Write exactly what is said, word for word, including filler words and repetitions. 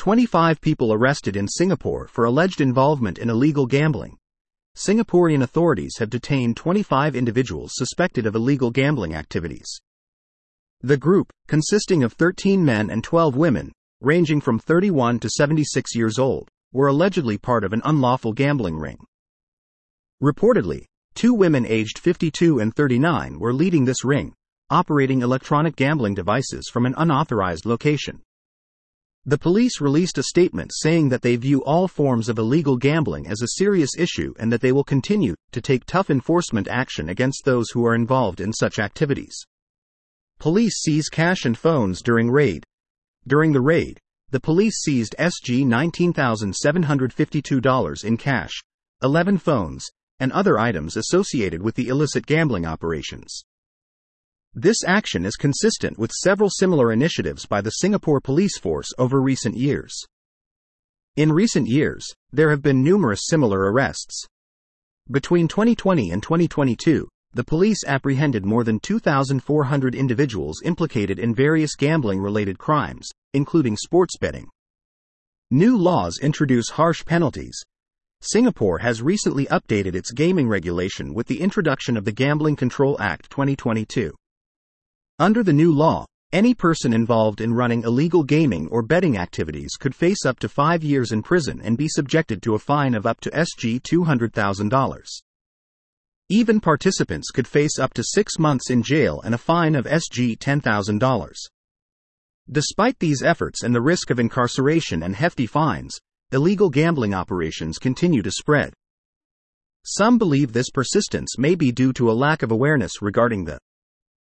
twenty-five people arrested in Singapore for alleged involvement in illegal gambling. Singaporean authorities have detained twenty-five individuals suspected of illegal gambling activities. The group, consisting of thirteen men and twelve women, ranging from thirty-one to seventy-six years old, were allegedly part of an unlawful gambling ring. Reportedly, two women aged fifty-two and thirty-nine were leading this ring, operating electronic gambling devices from an unauthorized location. The police released a statement saying that they view all forms of illegal gambling as a serious issue and that they will continue to take tough enforcement action against those who are involved in such activities. Police seize cash and phones during raid. During the raid, the police seized S G nineteen thousand seven hundred fifty-two dollars in cash, eleven phones, and other items associated with the illicit gambling operations. This action is consistent with several similar initiatives by the Singapore police force over recent years. In recent years, there have been numerous similar arrests. Between twenty twenty and twenty twenty-two, the police apprehended more than two thousand four hundred individuals implicated in various gambling-related crimes, including sports betting. New laws introduce harsh penalties. Singapore has recently updated its gaming regulation with the introduction of the Gambling Control Act twenty twenty-two. Under the new law, any person involved in running illegal gaming or betting activities could face up to five years in prison and be subjected to a fine of up to S G two hundred thousand dollars. Even participants could face up to six months in jail and a fine of S G ten thousand dollars. Despite these efforts and the risk of incarceration and hefty fines, illegal gambling operations continue to spread. Some believe this persistence may be due to a lack of awareness regarding the